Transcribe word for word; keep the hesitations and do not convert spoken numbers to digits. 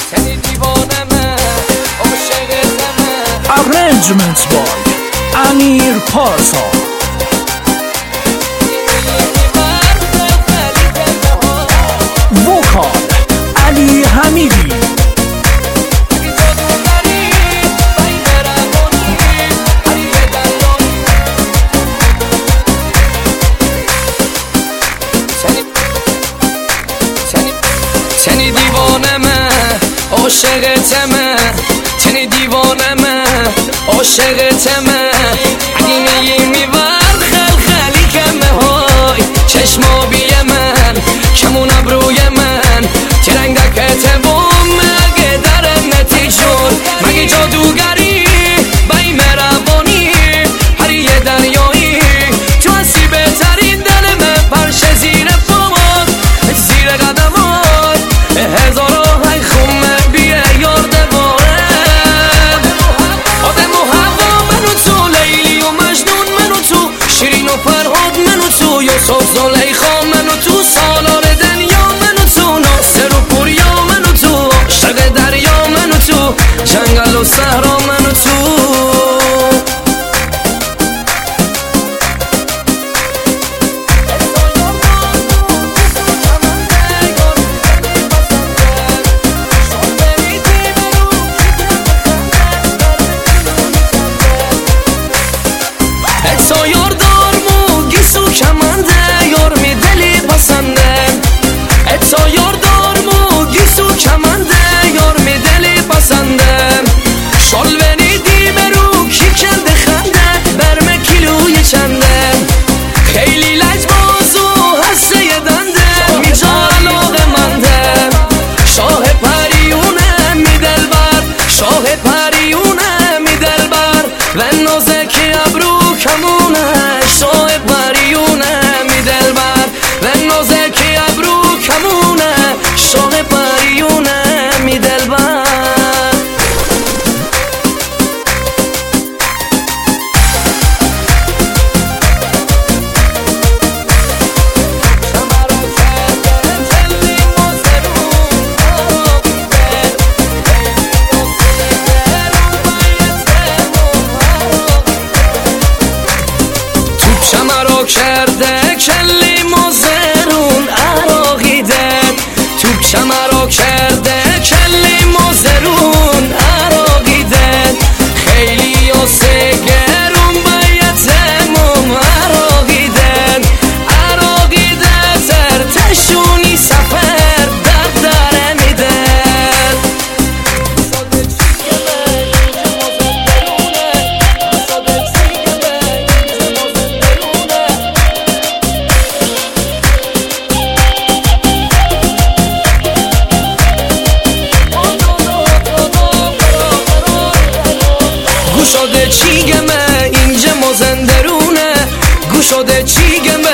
سنی دیوانمه عاشقتمه. Arrangements by امیر پارسا. وکال علی حمیدی. تنی دیوانمه عاشقتمه، تنی دیوانمه عاشقتمه. اگه میگی میبر خل خلی کمه های چشما بیه من کمون ابروی من ترنگ دکته بوم مگه در نتیجون مگه جادوگری بای مربانی هر یه دریایی تو هستی بهترین دل من پرشه زیر پامات زیر قدمات هزارا های خمه بیه یار دواره آدم و هوا منو تو لیلی و مجنون منو تو شیرین و فرهاد منو تو یوسف زلیخا منو تو سالار دنیا منو تو ناصر و پوریا منو تو عاشق دریا منو تو جنگل و صحرا منو تو. اتسا یار دارمو گیسو کمنده یار می دلی پسنده. اتسا یار دارمو گیسو کمنده یار می دلی پسنده. شال ونیدی برو کی کنده خنده برم کیلوی چنده. خیلی لجباز و هسته یه دنده میجا علاقه منده. شاه پریونه می دل بر شاه پریونه می دل بر و نازکی ابرو کمونه. شاه پریونه می دل بر و نازکی ابرو کمونه. شاه پریونه می دل بر. شمرا کرده کلی مزرون عراقیده. توپ شمرا کرده کلی مزرون عراقیده. خیلی و سگرون بایتمون عراقیده. عراقیده ترتشونی سفر در داره میده. گوشاده چیگمه اینجا مازندرونه. گوشاده چیگمه